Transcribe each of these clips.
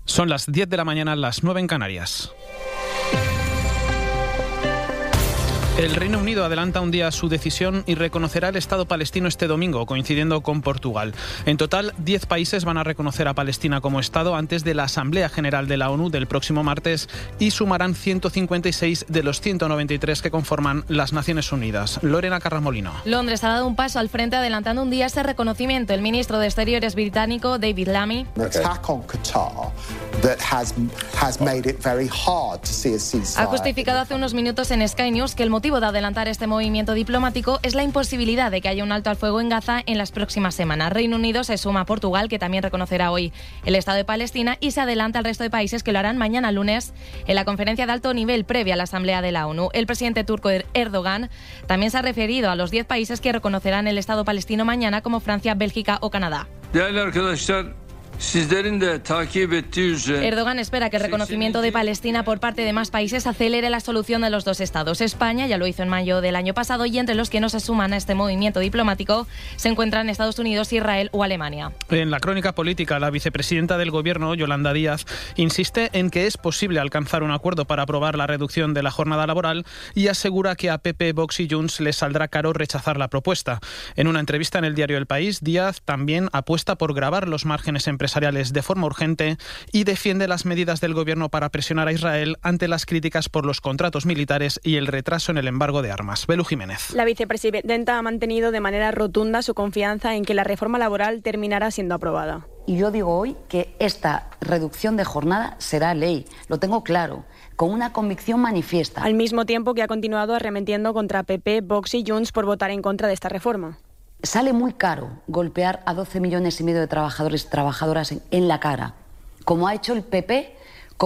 Son las 10 de la mañana, las 9 en Canarias. El Reino Unido adelanta un día su decisión y reconocerá el Estado palestino este domingo, coincidiendo con Portugal. En total, 10 países van a reconocer a Palestina como Estado antes de la Asamblea General de la ONU del próximo martes y sumarán 156 de los 193 que conforman las Naciones Unidas. Lorena Carramolino. Londres ha dado un paso al frente adelantando un día ese reconocimiento. El ministro de Exteriores británico, David Lammy, ha justificado hace unos minutos en Sky News que el motivo de adelantar este movimiento diplomático es la imposibilidad de que haya un alto al fuego en Gaza en las próximas semanas. Reino Unido se suma a Portugal, que también reconocerá hoy el Estado de Palestina, y se adelanta al resto de países que lo harán mañana lunes en la conferencia de alto nivel previa a la Asamblea de la ONU. El presidente turco Erdogan también se ha referido a los 10 países que reconocerán el Estado palestino mañana, como Francia, Bélgica o Canadá. Erdogan espera que el reconocimiento de Palestina por parte de más países acelere la solución de los dos estados. España ya lo hizo en mayo del año pasado, y entre los que no se suman a este movimiento diplomático se encuentran Estados Unidos, Israel o Alemania. En la crónica política, la vicepresidenta del Gobierno, Yolanda Díaz, insiste en que es posible alcanzar un acuerdo para aprobar la reducción de la jornada laboral y asegura que a PP, Vox y Junts les saldrá caro rechazar la propuesta. En una entrevista en el diario El País, Díaz también apuesta por gravar los márgenes empresariales de forma urgente y defiende las medidas del Gobierno para presionar a Israel ante las críticas por los contratos militares y el retraso en el embargo de armas. Belú Jiménez. La vicepresidenta ha mantenido de manera rotunda su confianza en que la reforma laboral terminará siendo aprobada. Y yo digo hoy que esta reducción de jornada será ley, lo tengo claro, con una convicción manifiesta. Al mismo tiempo que ha continuado arremetiendo contra PP, Vox y Junts por votar en contra de esta reforma. Sale muy caro golpear a 12 millones y medio de trabajadores y trabajadoras en la cara, como ha hecho el PP,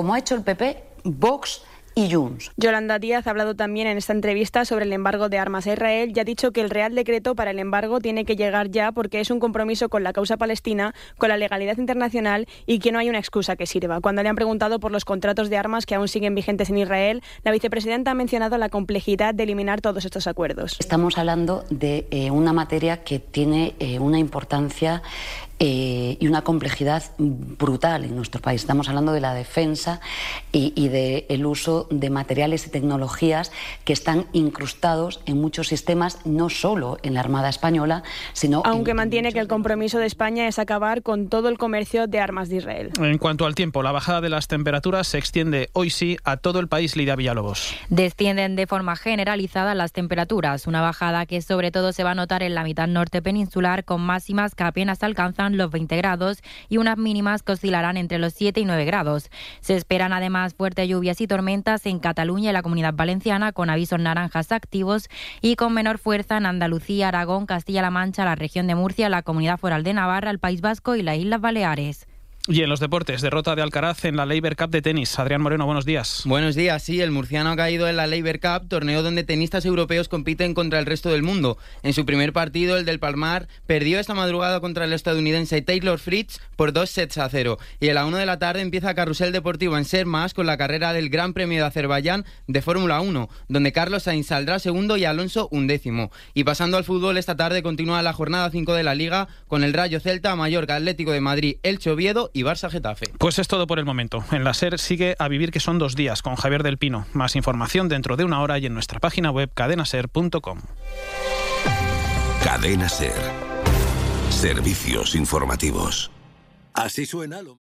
Vox y Junts. Yolanda Díaz ha hablado también en esta entrevista sobre el embargo de armas a Israel y ha dicho que el Real Decreto para el embargo tiene que llegar ya porque es un compromiso con la causa palestina, con la legalidad internacional y que no hay una excusa que sirva. Cuando le han preguntado por los contratos de armas que aún siguen vigentes en Israel, la vicepresidenta ha mencionado la complejidad de eliminar todos estos acuerdos. Estamos hablando de una materia que tiene una importancia y una complejidad brutal en nuestro país. Estamos hablando de la defensa y del uso de materiales y tecnologías que están incrustados en muchos sistemas, no solo en la Armada Española, sino... Aunque mantiene que el compromiso de España es acabar con todo el comercio de armas de Israel. En cuanto al tiempo, la bajada de las temperaturas se extiende hoy sí a todo el país. Lidia Villalobos. Descienden de forma generalizada las temperaturas, una bajada que sobre todo se va a notar en la mitad norte peninsular, con máximas que apenas alcanzan los 20 grados y unas mínimas que oscilarán entre los 7 y 9 grados. Se esperan además fuertes lluvias y tormentas en Cataluña y la Comunidad Valenciana, con avisos naranjas activos, y con menor fuerza en Andalucía, Aragón, Castilla-La Mancha, la región de Murcia, la Comunidad Foral de Navarra, el País Vasco y las Islas Baleares. Y en los deportes, derrota de Alcaraz en la Laver Cup de tenis. Adrián Moreno, buenos días. Buenos días, sí, el murciano ha caído en la Laver Cup, torneo donde tenistas europeos compiten contra el resto del mundo. En su primer partido, el del Palmar perdió esta madrugada contra el estadounidense Taylor Fritz por 2-0. Y a la 1 de la tarde empieza Carrusel Deportivo en Sermas con la carrera del Gran Premio de Azerbaiyán de Fórmula 1, donde Carlos Sainz saldrá segundo y Alonso 11º. Y pasando al fútbol, esta tarde continúa la jornada 5 de la Liga con el Rayo Celta, Mallorca, Atlético de Madrid, Elche Oviedo y Barça Getafe. Pues es todo por el momento. En la SER sigue A Vivir, que son 2 días, con Javier del Pino. Más información dentro de una hora y en nuestra página web cadenaser.com. Cadena SER. Servicios informativos. Así suena lo...